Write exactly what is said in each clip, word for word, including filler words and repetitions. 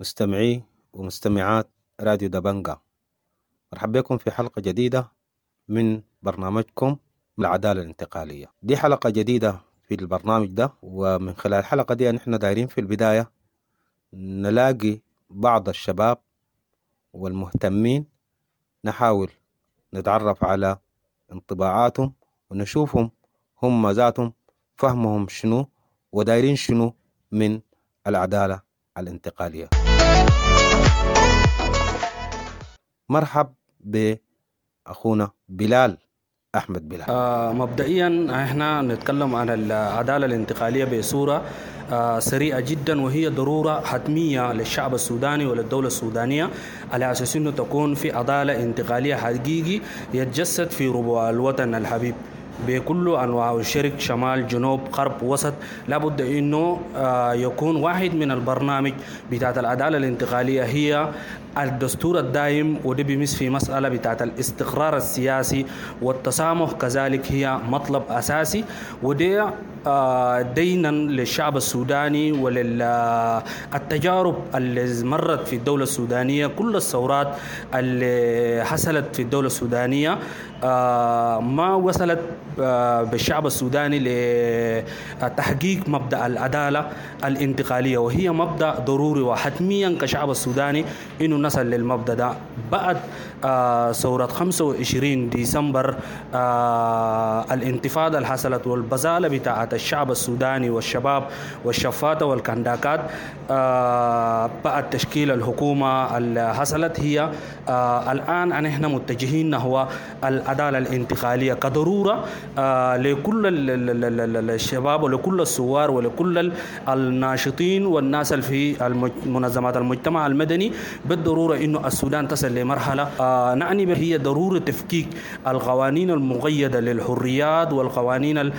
مستمعي ومستمعات راديو دبنجة، مرحبا بكم في حلقة جديدة من برنامجكم العدالة الانتقالية. دي حلقة جديدة في البرنامج ده، ومن خلال الحلقة دي نحن دايرين في البداية نلاقي بعض الشباب والمهتمين، نحاول نتعرف على انطباعاتهم ونشوفهم هم ذاتهم فهمهم شنو ودايرين شنو من العدالة الانتقالية. مرحب بأخونا بلال أحمد بلال. آه مبدئيا احنا نتكلم عن العدالة الانتقالية بصورة آه سريعة جدا، وهي ضرورة حتمية للشعب السوداني وللدولة السودانية على أساس أنه تكون في عدالة انتقالية حقيقي يتجسد في ربوع الوطن الحبيب بكل أنواع الشرق، شمال، جنوب، غرب، وسط. لابد أنه آه يكون واحد من البرنامج بتاعت العدالة الانتقالية هي الدستور الدائم، وده بيمس في مسألة بتاعت الاستقرار السياسي والتسامح، كذلك هي مطلب أساسي، وده دينا للشعب السوداني وللتجارب اللي مرت في الدولة السودانية. كل الثورات اللي حصلت في الدولة السودانية ما وصلت بالشعب السوداني لتحقيق مبدأ العدالة الانتقالية، وهي مبدأ ضروري وحتميا كشعب السوداني إنه نصل للمبدأ ده بعد ثورة خمسة وعشرين ديسمبر. الانتفاضة اللي حصلت والبزالة بتاعت الشعب السوداني والشباب والشفاتة والكنداكات بعد تشكيل الحكومة اللي حصلت، هي الآن نحن متجهين نحو العدالة الانتقالية كضرورة لكل الشباب ولكل الثوار ولكل الناشطين والناس في منظمات المجتمع المدني. بالضرورة إنه السودان تصل لمرحلة نعني به هي ضرورة تفكيك القوانين المقيدة للحريات والقوانين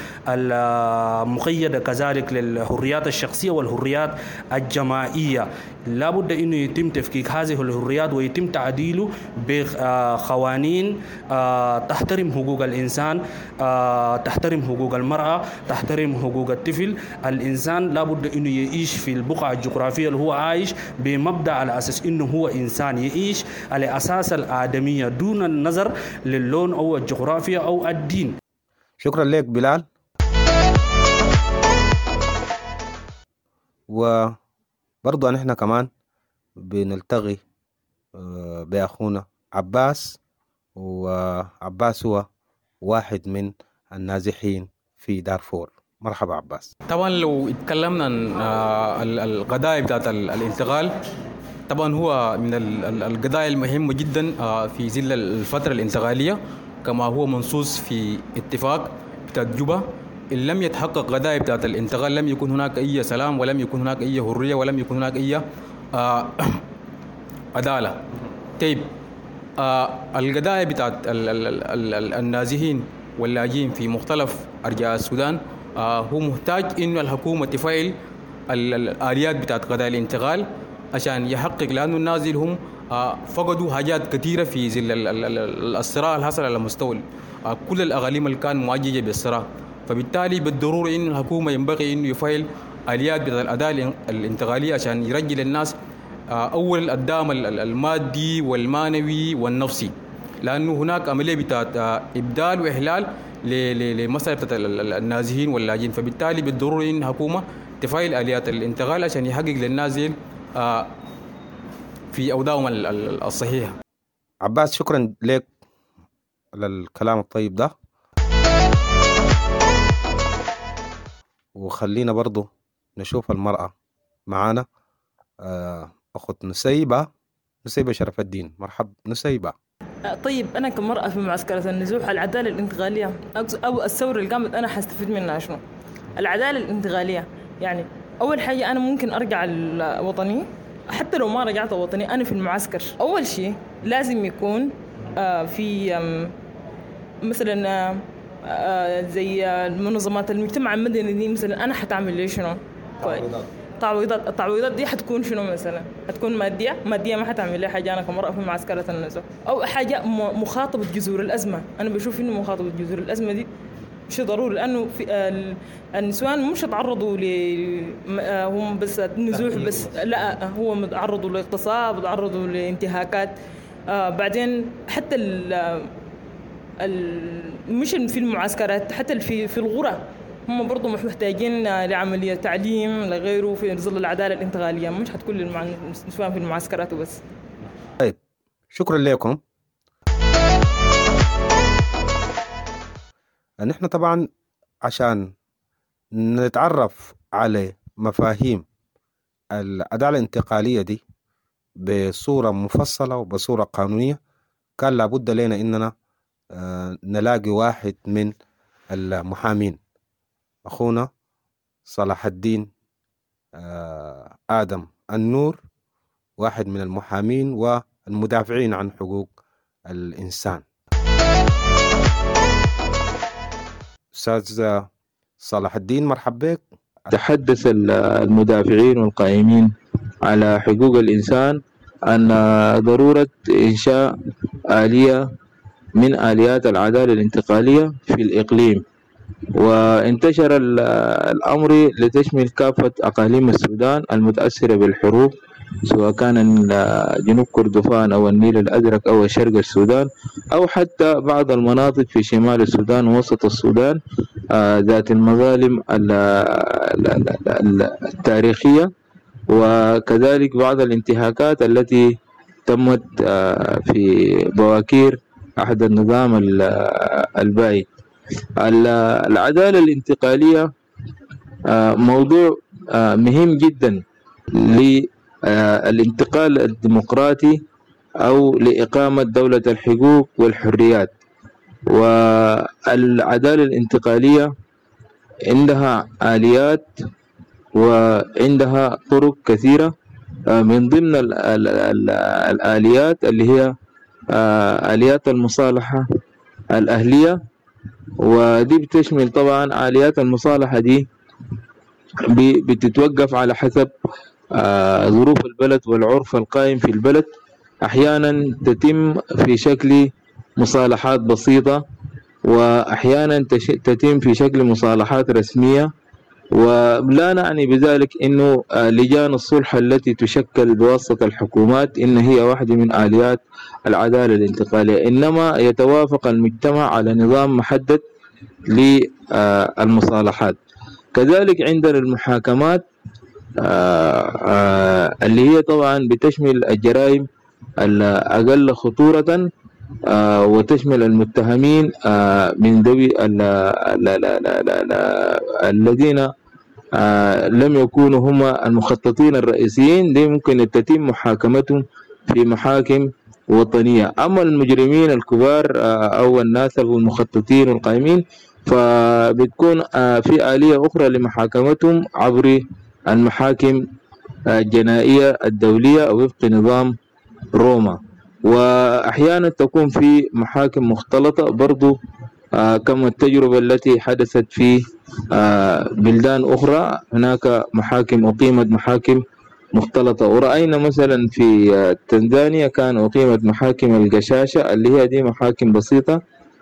المقيدة كذلك للحريات الشخصية والحريات الجماعية. لابد أنه يتم تفكيك هذه الحريات ويتم تعديله بقوانين تحترم حقوق الإنسان، تحترم حقوق المرأة، تحترم حقوق الطفل. الإنسان لابد أنه يعيش في البقعة الجغرافية اللي هو عايش بمبدأ على أساس أنه هو إنسان، يعيش على أساس الآدمية دون النظر للون أو الجغرافيا أو الدين. شكرا لك بلال. وبرضو نحن كمان بنلتغي بأخونا عباس، وعباس هو واحد من النازحين في دارفور. مرحبا عباس. طبعا لو اتكلمنا عن القضايا بتاعت الانتقال، طبعا هو من القضايا المهمة جدا في ظل الفترة الانتقالية، كما هو منصوص في اتفاق بتاعت جوبا. إن لم يتحقق قضايا بتاعت الانتقال لم يكن هناك أي سلام، ولم يكن هناك أي حرية، ولم يكن هناك أي آه عدالة. طيب آه القضايا بتاعت النازحين واللاجئين في مختلف أرجاء السودان آه هو محتاج إنه الحكومة تفعل الآليات بتاعت قضايا الانتقال عشان يحقق، لأنه النازل هم آه فقدوا حاجات كثيرة في ظل الصراع اللي حصل على مستوى آه كل الأقاليم اللي كان معججة بالصراع. فبالتالي بالضرورة إن الحكومة ينبغي إنه يفعل آليات بتاعت الأداء الانتقالية عشان يرجل الناس آه أول الدعم المادي والمعنوي والنفسي، لأنه هناك عملية بتاعت آه إبدال وإحلال لمسألة بتاعت النازحين واللاجئين. فبالتالي بالضرورة إن الحكومة تفعل آليات الانتقال عشان يحقق للنازل آه في أوضاعهم الصحيحة. عباس شكرا لك على الكلام الطيب ده. وخلينا برضو نشوف المرأة معانا أخت نسيبة نسيبة شرف الدين. مرحب نسيبة. طيب أنا كمرأة في معسكرة النزوح، العدالة الانتقالية أو الثورة اللي قامت أنا حستفيد منها شنو؟ العدالة الانتقالية يعني أول حاجة أنا ممكن أرجع الوطني، حتى لو ما رجعت وطني أنا في المعسكر. أول شيء لازم يكون في مثلا زي منظمات المجتمع المدني دي، مثلا أنا حتعمل لي شنو؟ تعويضات. التعويضات دي حتكون شنو؟ مثلا حتكون مادية مادية ما حتعمل لي حاجة أنا كمرأة في معسكرة النزوح، أو حاجة مخاطبة جذور الأزمة. أنا بشوف إنه مخاطبة جذور الأزمة دي شيء ضروري، لأنه في النسوان مش تعرضوا ل هم بس نزوح بس، لا هو تعرضوا لاغتصاب، تعرضوا لانتهاكات. آه بعدين حتى ال مش في المعسكرات، حتى في في الغرة هم برضو محتاجين لعملية تعليم لغيره في ظل العدالة الانتقالية، مش حتكون للنسوان في المعسكرات وبس. طيب شكرا لكم. نحن طبعا عشان نتعرف على مفاهيم العدالة الانتقالية دي بصورة مفصلة وبصورة قانونية، كان لابد لنا إننا نلاقي واحد من المحامين، أخونا صلاح الدين آدم النور، واحد من المحامين والمدافعين عن حقوق الإنسان. أستاذ صلاح الدين مرحبا بك. تحدث المدافعين والقائمين على حقوق الإنسان عن ضرورة إنشاء آلية من آليات العدالة الانتقالية في الإقليم، وانتشر الأمر لتشمل كافة أقاليم السودان المتأثرة بالحروب، سواء كان جنوب كردفان أو النيل الأزرق أو شرق السودان أو حتى بعض المناطق في شمال السودان ووسط السودان ذات المظالم التاريخية، وكذلك بعض الانتهاكات التي تمت في بواكير أحد النظام البائد. العدالة الانتقالية موضوع مهم جدا للانتقال الديمقراطي أو لإقامة دولة الحقوق والحريات. والعدالة الانتقالية عندها آليات وعندها طرق كثيرة، من ضمن الآليات اللي هي آليات المصالحة الأهلية، ودي بتشمل طبعا آليات المصالحة دي بتتوقف على حسب ظروف البلد والعرف القائم في البلد. أحيانا تتم في شكل مصالحات بسيطة، وأحيانا تتم في شكل مصالحات رسمية، ولا نعني بذلك إنه لجان الصلح التي تشكل بواسطة الحكومات إن هي واحدة من آليات العدالة الانتقالية، إنما يتوافق المجتمع على نظام محدد للمصالحات. كذلك عندنا المحاكمات اللي هي طبعا بتشمل الجرائم الأقل خطورة وتشمل المتهمين من ذوي الذين لم يكونوا هم المخططين الرئيسيين، دي ممكن تتم محاكمتهم في محاكم وطنية. أما المجرمين الكبار أو الناس المخططين والقائمين فبتكون في آلية أخرى لمحاكمتهم عبر المحاكم الجنائية الدولية وفق نظام روما، وأحيانا تكون في محاكم مختلطة برضو كما التجربة التي حدثت في بلدان أخرى، هناك محاكم أقيمت محاكم مختلطة. ورأينا مثلا في تنزانيا كان أقيمت محاكم القشاشة اللي هي دي محاكم بسيطة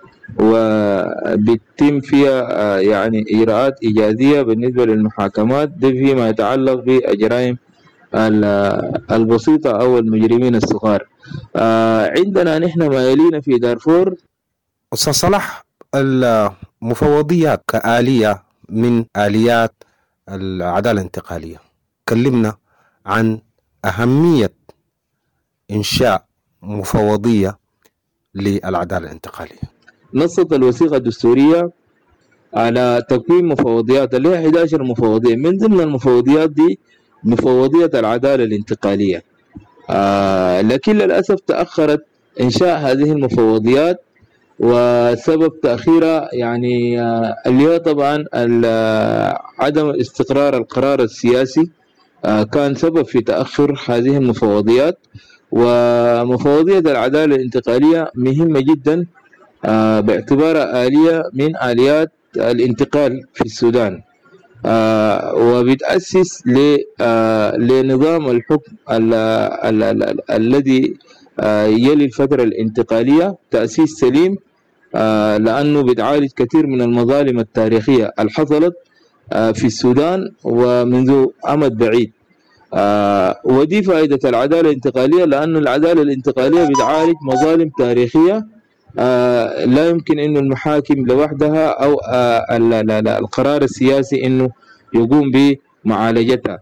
وبتم فيها يعني إجراءات إيجازية بالنسبة للمحاكمات دي فيما يتعلق بالجرائم البسيطة أو المجرمين الصغار. عندنا نحن مايلين في دارفور. أستاذ صلاح، المفوضيات كآلية من آليات العدالة الانتقالية، كلمنا عن أهمية إنشاء مفوضية للعدالة الانتقالية. نصت الوثيقة الدستورية على تكوين مفوضيات اللي هي إحدى عشرة مفوضية، من ضمن المفوضيات دي مفوضية العدالة الانتقالية. آه لكن للأسف تأخرت إنشاء هذه المفوضيات، وسبب تأخيرها يعني آه اللي هو طبعا عدم استقرار القرار السياسي آه كان سبب في تأخر هذه المفوضيات. ومفوضية العدالة الانتقالية مهمة جدا آه باعتبارها آلية من آليات الانتقال في السودان، آه وبتأسس آه لنظام الحكم الذي آه يلي الفترة الانتقالية تأسيس سليم لأنه بتعالج كثير من المظالم التاريخية اللي حصلت في السودان ومنذ أمد بعيد. ودي فائدة العدالة الانتقالية، لأن العدالة الانتقالية بتعالج مظالم تاريخية لا يمكن إنه المحاكم لوحدها أو القرار السياسي إنه يقوم بمعالجتها.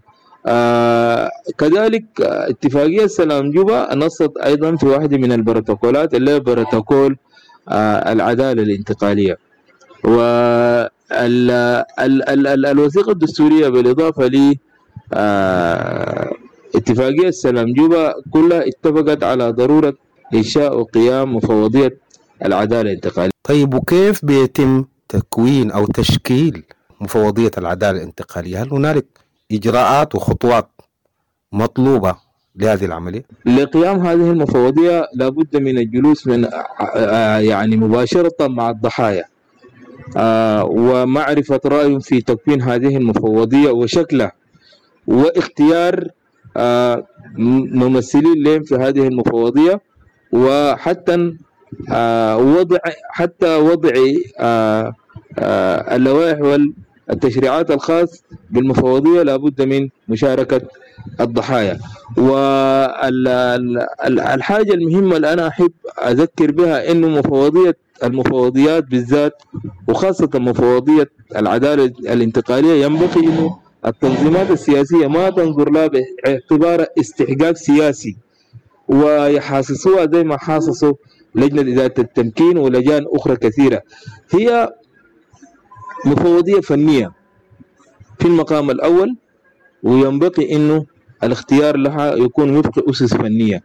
كذلك اتفاقية سلام جوبا نصت أيضا في واحدة من البروتوكولات اللي هي بروتوكول العدالة الانتقالية. والوثيقة الدستورية بالإضافة ل اتفاقية سلام جوبا كلها اتفقت على ضرورة إنشاء وقيام مفوضية العدالة الانتقالية. طيب وكيف بيتم تكوين أو تشكيل مفوضية العدالة الانتقالية؟ هل هنالك إجراءات وخطوات مطلوبة لهذه العملية؟ لقيام هذه المفوضية لابد من الجلوس من يعني مباشرة مع الضحايا ومعرفة رأيهم في تكوين هذه المفوضية وشكلها، واختيار ممثلين لهم في هذه المفوضية، وحتى وضع حتى وضع اللوائح والتشريعات الخاص بالمفوضية لابد من مشاركة الضحايا. والحاجة المهمة اللي أنا أحب أذكر بها إنه مفوضية المفوضيات بالذات وخاصة مفوضية العدالة الانتقالية ينبغي إنه التنظيمات السياسية ما تنظر لها باعتبار استحقاق سياسي ويحاسسوها زي ما حاسسوا لجنة إدارة التمكين ولجان أخرى كثيرة. هي مفوضية فنية في المقام الأول، وينبغي إنه الاختيار لها يكون وفق أسس فنية.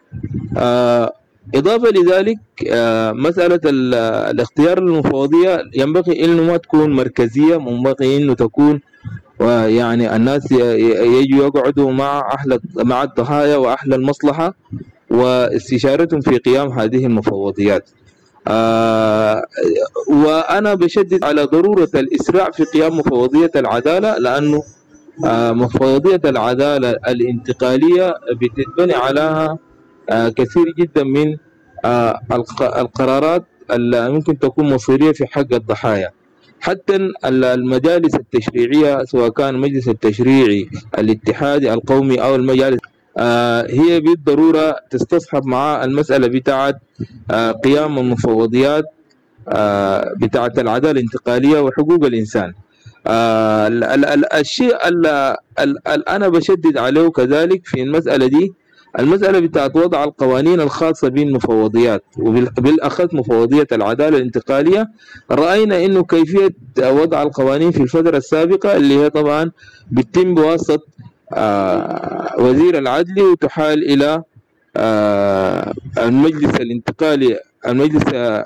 آه إضافة لذلك آه مسألة الاختيار للمفوضية ينبغي إنه ما تكون مركزية، ينبغي إنه تكون ويعني الناس يجوا يقعدوا مع أهل مع الضحايا وأهل المصلحة واستشارتهم في قيام هذه المفوضيات. آه وأنا بشدد على ضرورة الإسراع في قيام مفوضية العدالة، لأنه آه مفوضية العدالة الانتقالية بتتبني عليها آه كثير جدا من آه القرارات اللي ممكن تكون مصيرية في حق الضحايا. حتى المجالس التشريعية سواء كان المجلس التشريعي الاتحادي القومي أو المجالس آه هي بالضرورة تستصحب مع المسألة بتاعت آه قيام المفوضيات آه بتاعت العدالة الانتقالية وحقوق الإنسان. آه الشيء اللي أنا بشدد عليه كذلك في المسألة دي المسألة بتاعت وضع القوانين الخاصة بالمفوضيات وبالأخص مفوضية العدالة الانتقالية. رأينا إنه كيفية وضع القوانين في الفترة السابقة اللي هي طبعا بتتم بواسطة آه وزير العدل وتحال إلى آه المجلس الانتقالي المجلس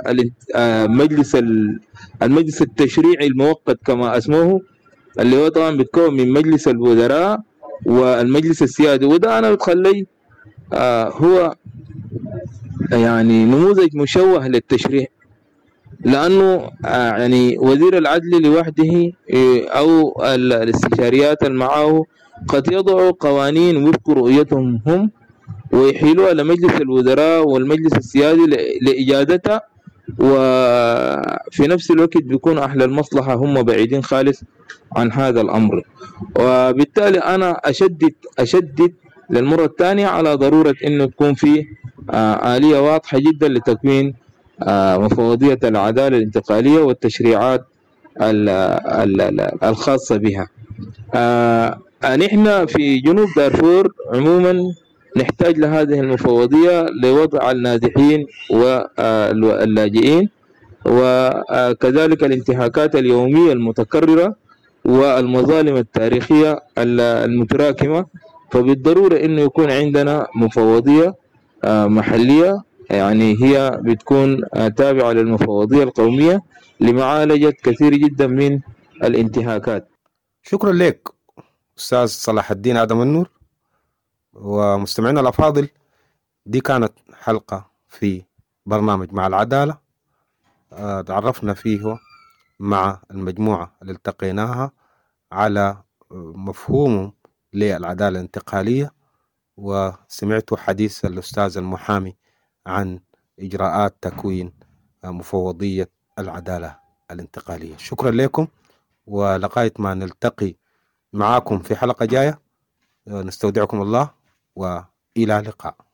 المجلس المجلس التشريعي المؤقت كما اسمه، اللي هو طبعا بيتكون من مجلس الوزراء والمجلس السيادي. وده أنا بتخلي آه هو يعني نموذج مشوه للتشريع، لأنه آه يعني وزير العدل لوحده أو الاستشاريات اللي معه قد يضعوا قوانين وفق رؤيتهم هم ويحيلوها لمجلس الوزراء والمجلس السيادي لإجادتها، وفي نفس الوقت بيكون أهل المصلحة هم بعيدين خالص عن هذا الأمر. وبالتالي أنا أشدد أشدد للمرة الثانية على ضرورة إنه تكون في آه آلية واضحة جدا لتكوين آه مفوضية العدالة الانتقالية والتشريعات الخاصة بها. آه نحن في جنوب دارفور عموما نحتاج لهذه المفوضية لوضع النازحين واللاجئين، وكذلك الانتهاكات اليومية المتكررة والمظالم التاريخية المتراكمة. فبالضرورة إنه يكون عندنا مفوضية محلية يعني هي بتكون تابعة للمفوضية القومية لمعالجة كثير جدا من الانتهاكات. شكرا لك أستاذ صلاح الدين آدم النور. ومستمعينا الأفاضل، دي كانت حلقة في برنامج مع العدالة تعرفنا فيه مع المجموعة اللي التقيناها على مفهوم للعدالة الانتقالية، وسمعت حديث الأستاذ المحامي عن إجراءات تكوين مفوضية العدالة الانتقالية. شكرا لكم، ولغاية ما نلتقي معاكم في حلقة جاية نستودعكم الله وإلى اللقاء.